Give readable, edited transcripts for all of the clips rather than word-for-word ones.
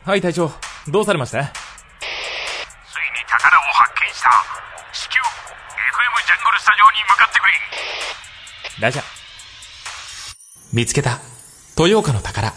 はい隊長、どうされました？ ついに宝を発見した。至急 FM ジャングルスタジオに向かってくれ。 ラジャー。見つけた豊岡の宝。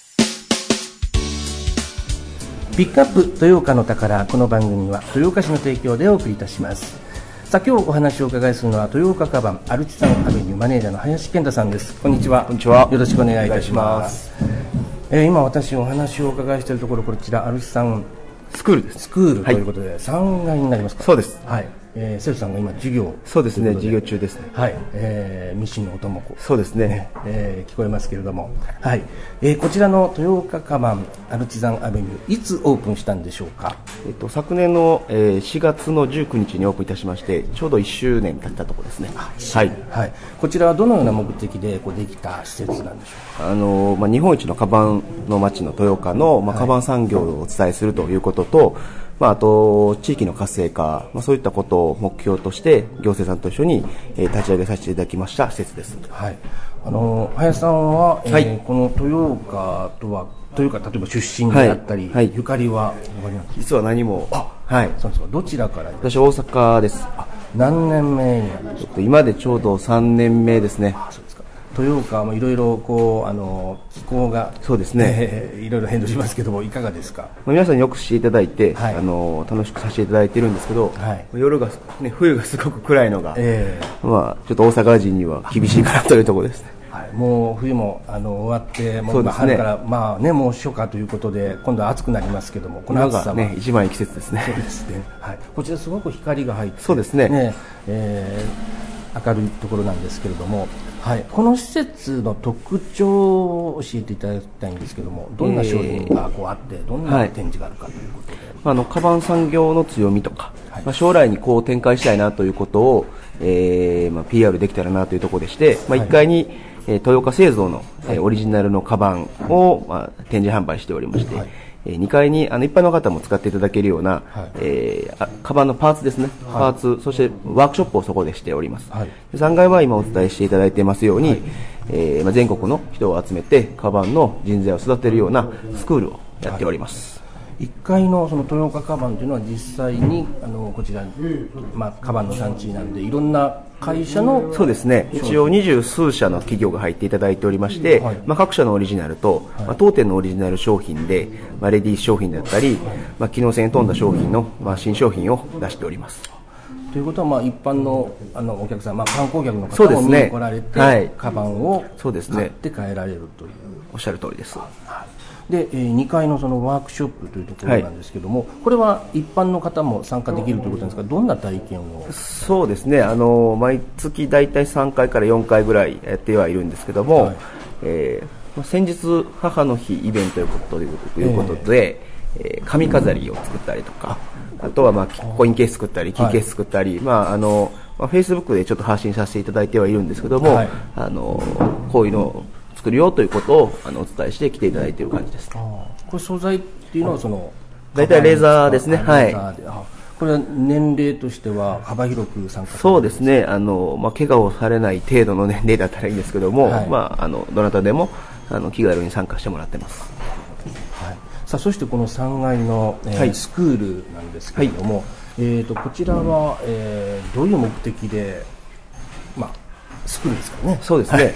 ピックアップ豊岡の宝。この番組は豊岡市の提供でお送りいたします。さあ、今日お話をお伺いするのは豊岡カバンアルチザンアベニューマネージャーの林健太さんです。こんにちは。 こんにちは。 よろしくお願いいたします。今私お話をお伺いしているところ、こちらアルチザンスクールです。 スクールということで、3階になりますか？ そうです。 はい。生徒さんが今授業。 そうですね、授業中ですね。 はい。ミシンの音もそうですね、 聞こえますけれども、はい。こちらの豊岡カバンアルチザンアベニュー、いつオープンしたんでしょうか？ 昨年の、4月の19日にオープンいたしまして、ちょうど1周年経ったところですね。 はい。はい。こちらはどのような目的でできた施設なんでしょうか？ 日本一のカバンの町の豊岡の、カバン産業をお伝えするということと、あと地域の活性化、そういったことを目標として行政さんと一緒に、立ち上げさせていただきました施設です。 はい。林さんは、この豊岡とは例えば出身であったり、ゆかりは実は何も。 そうですか。どちらから？ 私大阪です。 何年目になるんですか？ 今でちょうど3年目ですね。 そうですか。豊岡もいろいろ気候がそうですね、 いろいろ変動しますけども、いかがですか？ 皆さんによくしていただいて、楽しくさせていただいているんですけど、夜が、冬がすごく暗いのが、ちょっと大阪人には厳しいかなというところですね。 もう冬も終わって、もう春からもう初夏ということで、今度は暑くなりますけども、この暑さは一番いい季節ですね。 そうですね。こちらすごく光が入って、 そうですね。 明るいところなんですけれども、この施設の特徴を教えていただきたいんですけども、どんな商品があって、どんな展示があるかということで、 カバン産業の強みとか、将来にこう展開したいなということを、PR できたらなというところでして、1階に豊岡製造のオリジナルのカバンを展示販売しておりまして、2階に一般の方も使っていただけるような、カバンのパーツですね、パーツ、そしてワークショップをそこでしております。3階は今お伝えしていただいていますように、全国の人を集めてカバンの人材を育てるようなスクールをやっております。 1階のその豊岡カバンというのは実際にこちらに、カバンの産地なんでいろんな会社のそうですね、一応20数社の企業が入っていただいておりまして、各社のオリジナルと、当店のオリジナル商品で、レディース商品だったり、機能性に富んだ商品の、新商品を出しております。 ということは、一般のお客さん、観光客の方も見に来られて、カバンを買って帰られるという。 おっしゃる通りです。 で、2階のそのワークショップというところなんですけども、これは一般の方も参加できるということなんですが、どんな体験を？ そうですね、毎月大体3回から4回ぐらいやってはいるんですけども、先日母の日イベントということで、髪飾りを作ったりとか、あとはコインケース作ったりキーケース作ったり、Facebook でちょっと発信させていただいてはいるんですけども、こういうのを作るよということをお伝えして来ていただいている感じです。 これ素材っていうのは大体レーザーですね。 これは年齢としては幅広く参加される？ そうですね、怪我をされない程度の年齢だったらいいんですけども、どなたでも気軽に参加してもらってます。 さあ、そしてこの3階の、スクールなんですけれども、こちらは、どういう目的で、スクールですかね？ そうですね、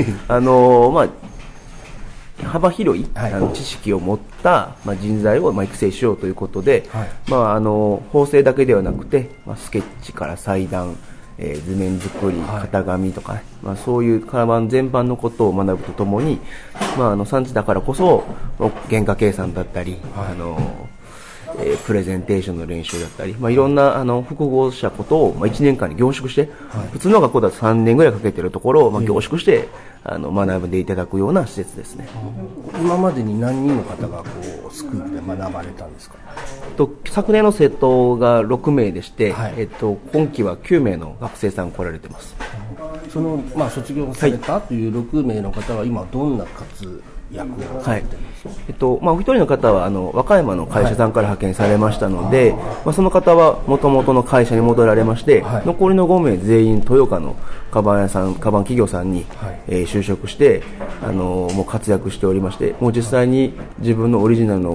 幅広い、知識を持った、人材を育成しようということで、縫製だけではなくて、スケッチから裁断、図面作り、型紙とかね、そういうカバン全般のことを学ぶとともに、産地だからこそ原価計算だったり、プレゼンテーションの練習だったり、いろんな複合したことを1年間に凝縮して、普通の学校だと3年ぐらいかけているところを凝縮して学んでいただくような施設ですね。 今までに何人の方がスクールで学ばれたんですか？ 昨年の生徒が6名でして、今期は9名の学生さん来られてます。 卒業されたという6名の方は今どんな活躍をされているんですか？ お一人の方は和歌山の会社さんから派遣されましたので、その方は元々の会社に戻られまして、残りの5名全員豊岡のカバン屋さん、カバン企業さんに、就職してもう活躍しておりまして、もう実際に自分のオリジナルの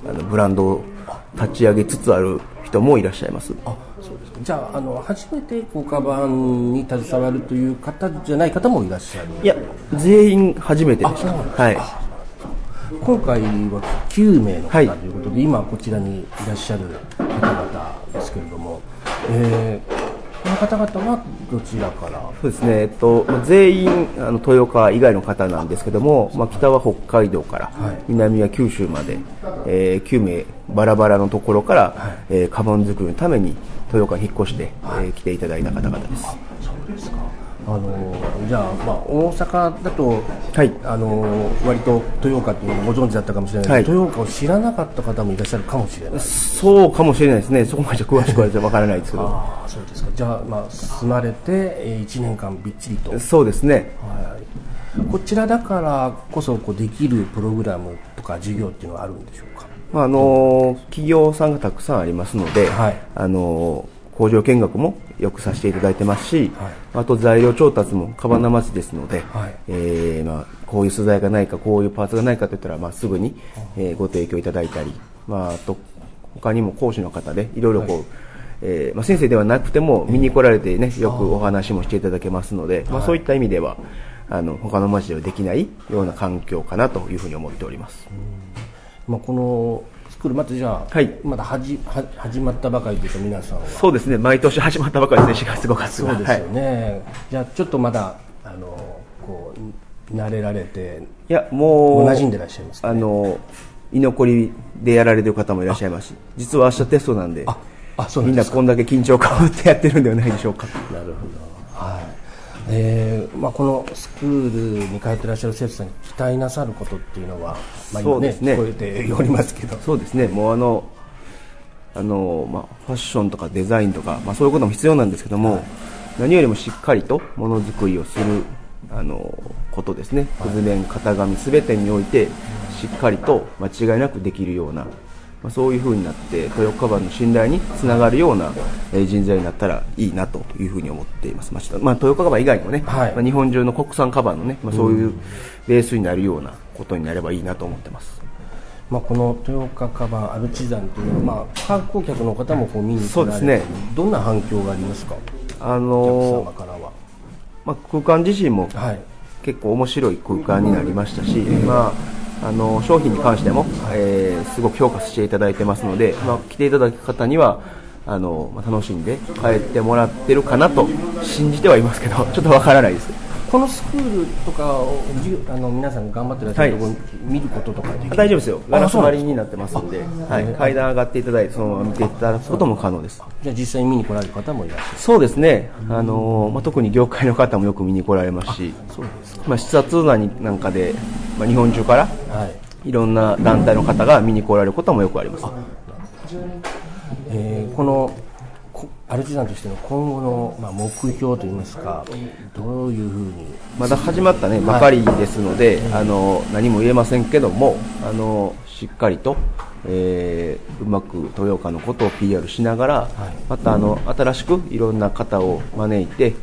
ブランドを立ち上げつつある人もいらっしゃいます。 あ、そうですか。じゃあ、初めてカバンに携わるという方じゃない方もいらっしゃる？ いや、全員初めてでした。はい。 今回は9名の方ということで、今こちらにいらっしゃる方々ですけれども、この方々はどちらから？ そうですね、全員豊岡以外の方なんですけども、北は北海道から、南は九州まで、9名バラバラのところから、カバン作りのために豊岡に引っ越して、来ていただいた方々です。 そうですか。じゃあ、大阪だと、割と豊岡っていうのをご存知だったかもしれないですけど、豊岡を知らなかった方もいらっしゃるかもしれない。 そうかもしれないですね。そこまで詳しくはわからないですけど。 そうですか。じゃあ、住まれて1年間びっちりと。 そうですね。 こちらだからこそできるプログラムとか授業っていうのはあるんでしょうか？ 企業さんがたくさんありますので、工場見学もよくさせていただいてますし、あと材料調達もカバンな町ですので、こういう素材がないか、こういうパーツがないかといったら、すぐに、ご提供いただいたり、あと他にも講師の方でいろいろ先生ではなくても見に来られてね、よくお話もしていただけますので、そういった意味では他の町ではできないような環境かなというふうに思っております。 このスクールまたじゃあ、まだ始まったばかりというか、皆さんは。 そうですね、毎年始まったばかりですね、4月5月そうですよね。じゃあちょっとまだ慣れられて、 いやもう馴染んでらっしゃいますかね。 居残りでやられている方もいらっしゃいますし、実は明日テストなんで、みんなこんだけ緊張感を持ってやってるんではないでしょうか。 なるほど。このスクールに通っていらっしゃる生徒さんに期待なさることっていうのは、 そうですね、 聞こえておりますけど。 そうですね、もうファッションとかデザインとか、そういうことも必要なんですけども、何よりもしっかりとものづくりをすることですね。くず面、型紙すべてにおいてしっかりと間違いなくできるような、そういう風になって豊岡カバンの信頼につながるような人材になったらいいなという風に思っています。豊岡カバン以外にもね、日本中の国産カバンのね、そういうベースになるようなことになればいいなと思ってます。 この豊岡カバンアルチザンというのは、観光客の方も見に来られて、 そうですね、 どんな反響がありますか？お客様からは。 空間自身も結構面白い空間になりましたし、商品に関しても、すごく評価していただいてますので、来ていただく方には楽しんで帰ってもらってるかなと信じてはいますけど、ちょっとわからないです。 このスクールとかを皆さん頑張ってらっしゃるところに見ることとかできる？ 大丈夫ですよ。ガラス張りになってますので、階段上がっていただいてそのまま見ていただくことも可能です。 じゃあ実際に見に来られる方もいらっしゃる？ そうですね、特に業界の方もよく見に来られますし、視察なんかで、日本中から、いろんな団体の方が見に来られることもよくあります。 このアルチザンとしての今後の目標といいますか、どういうふうに？ まだ始まったばかりですので、何も言えませんけども、しっかりと、うまく豊岡のことを PR しながら、また新しくいろんな方を招いて、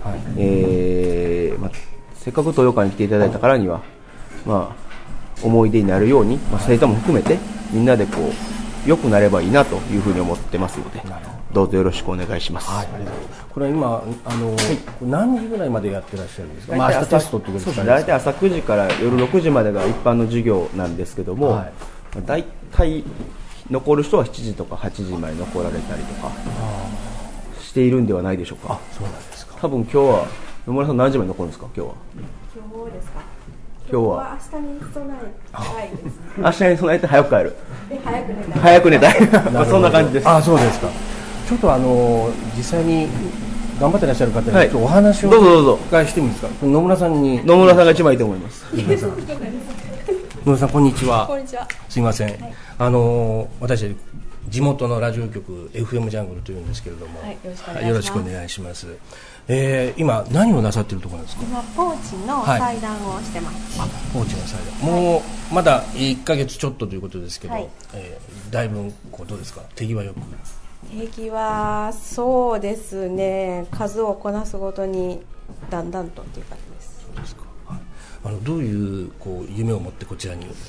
せっかく豊岡に来ていただいたからには、思い出になるように、生徒も含めてみんなで良くなればいいなというふうに思ってますので、どうぞよろしくお願いします。 これは今何時ぐらいまでやってらっしゃるんですか？明日テストってことですか？ 大体朝9時から夜6時までが一般の授業なんですけども、大体残る人は7時とか8時まで残られたりとかしているんではないでしょうか。 そうなんですか。 多分今日は野村さん何時まで残るんですか？今日はですか？ 今日は明日に備えたいです。 明日に備えて早く帰る。 早く寝たい。 そんな感じです。 そうですか。ちょっと実際に頑張ってらっしゃる方にお話をお伺いしてもいいですか？野村さんが一番いいと思います。 野村さん、こんにちは。 こんにちは。 すみません。私地元のラジオ局 FM ジャングルというんですけれども、よろしくお願いします。今何をなさっているところですか？ 今ポーチの裁断をしてます。 ポーチの裁断。もうまだ1ヶ月ちょっとということですけど、だいぶどうですか？手際よく。 手際そうですね。数をこなすごとにだんだんとっていう感じです。 そうですか。どういう夢を持ってこちらに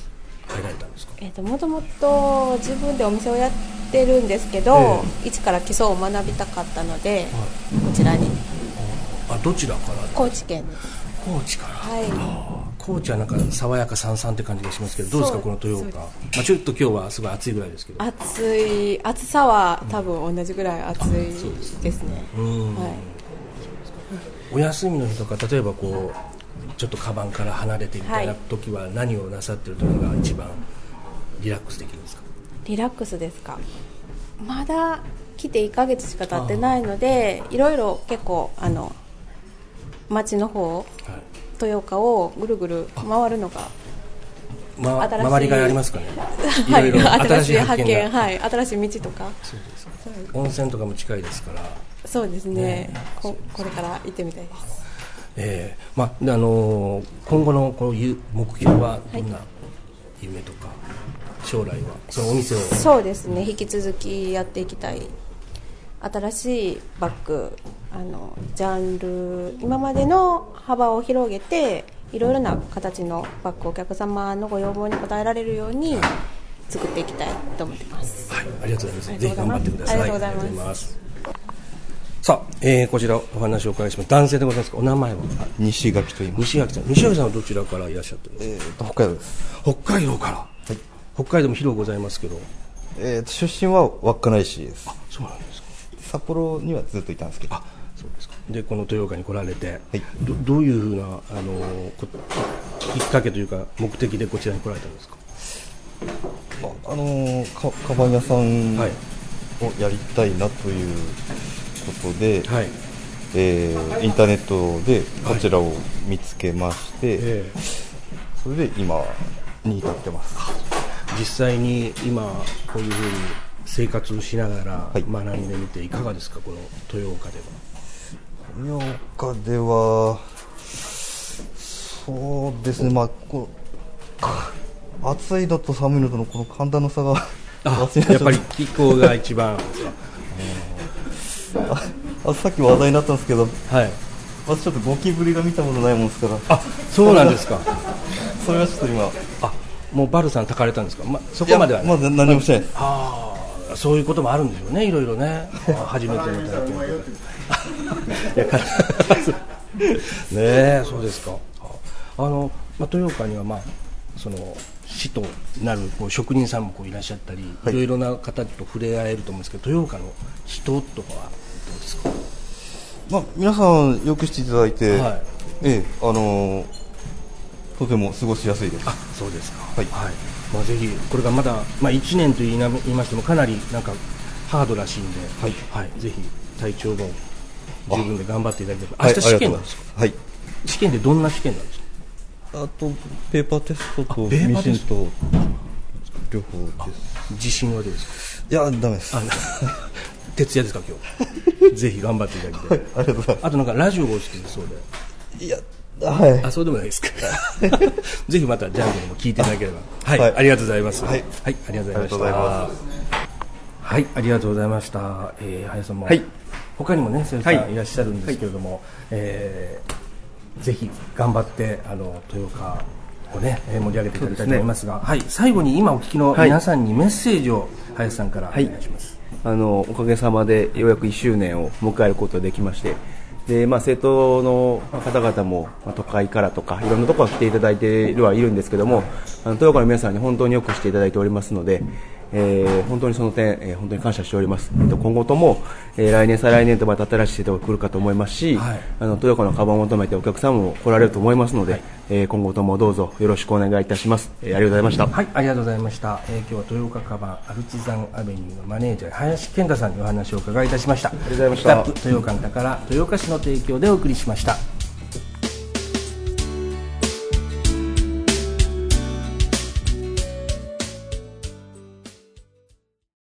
入られたんですか？ もともと自分でお店をやってるんですけど、一から基礎を学びたかったので、こちらに。 どちらから？ 高知県です。 高知から。 はい。 高知はなんか爽やかさんさんって感じがしますけど、どうですかこの豊岡？ちょっと今日はすごい暑いぐらいですけど。 暑さは多分同じぐらい暑いですね。はい。 お休みの日とか、例えばこうちょっとカバンから離れてみたいな時は何をなさってる時が一番リラックスできるんですか？リラックスですか？ まだ来て1ヶ月しか経ってないので、いろいろ結構町の方、豊岡をぐるぐる回るのが回りがいありますかね？ はい、新しい発見、はい、新しい道とか。 そうですか。温泉とかも近いですから。 そうですね。これから行ってみたいです。 今後のこう目標はどんな夢とか、将来はそのお店を。 そうですね、引き続きやっていきたい。新しいバッグ、ジャンル、今までの幅を広げていろいろな形のバッグをお客様のご要望に応えられるように作っていきたいと思っています。 はい、ありがとうございます。ぜひ頑張ってください。 ありがとうございます。 さあ、こちらお話をお伺いします。男性でございますか？お名前は？ 西垣と言います。 西垣さん。西垣さんはどちらからいらっしゃってるんですか？ 北海道です。 北海道から。はい。北海道も広くございますけど。 出身は稚内市です。 そうなんですか。 札幌にはずっといたんですけど。 そうですか。でこの豊岡に来られて、 はい、 どういうふうなきっかけというか目的でこちらに来られたんですか？ カバン屋さんをやりたいなということで、はい、インターネットでこちらを見つけまして、それで今に至ってます。 実際に今こういうふうに生活をしながら学んでみていかがですか？この豊岡では。 豊岡ではそうですね、暑いのと寒いのとのこの寒暖の差がやっぱり気候が一番さっき話題になったんですけど、 はい、 私ちょっとゴキブリが見たことないもんですから。 そうなんですか。 それはちょっと今もうバルさん炊かれたんですか？そこまではまだ何もしてないです。 そういうこともあるんでしょうね、いろいろね。初めての体験そうですか。豊岡にはその師となる職人さんもいらっしゃったり、いろいろな方と触れ合えると思うんですけど、豊岡の人とかはどうですか？ 皆さんよくしていただいて、とても過ごしやすいです。 そうですか。 はい。 ぜひこれがまだ1年と言いましてもかなりなんかハードらしいんで、ぜひ体調も自分で頑張っていただきたい。明日試験なんですか？はい。試験でどんな試験なんですか？ ペーパーテストとミシンと両方です。 自信はどうですか？ いや、ダメです。 徹夜ですか今日？ぜひ頑張っていただきたい。 ありがとうございます。 あとなんかラジオがお好きですそうで。 いや、はい。 そうでもないですか。ぜひまたジャンルでも聞いていただければ。はい、ありがとうございます。はい、ありがとうございました。はい、ありがとうございました。林さんも、他にもね先生いらっしゃるんですけれども、ぜひ頑張って豊岡をね盛り上げていただきたいと思いますが、最後に今お聞きの皆さんにメッセージを林さんからお願いします。 おかげさまでようやく1周年を迎えることができまして、で生徒の方々も都会からとかいろんなところから来ていただいているんですけども、豊岡の皆さんに本当によくしていただいておりますので、本当にその点、本当に感謝しております。今後とも、来年再来年とまた新しい生徒が来るかと思いますし、豊岡のカバンを求めてお客さんも来られると思いますので、今後ともどうぞよろしくお願いいたします。ありがとうございました。 はい、ありがとうございました。今日は豊岡カバンアルチザンアベニューのマネージャー林健太さんにお話を伺いいたしました。 ありがとうございました。 豊岡の宝豊岡市の提供でお送りしました。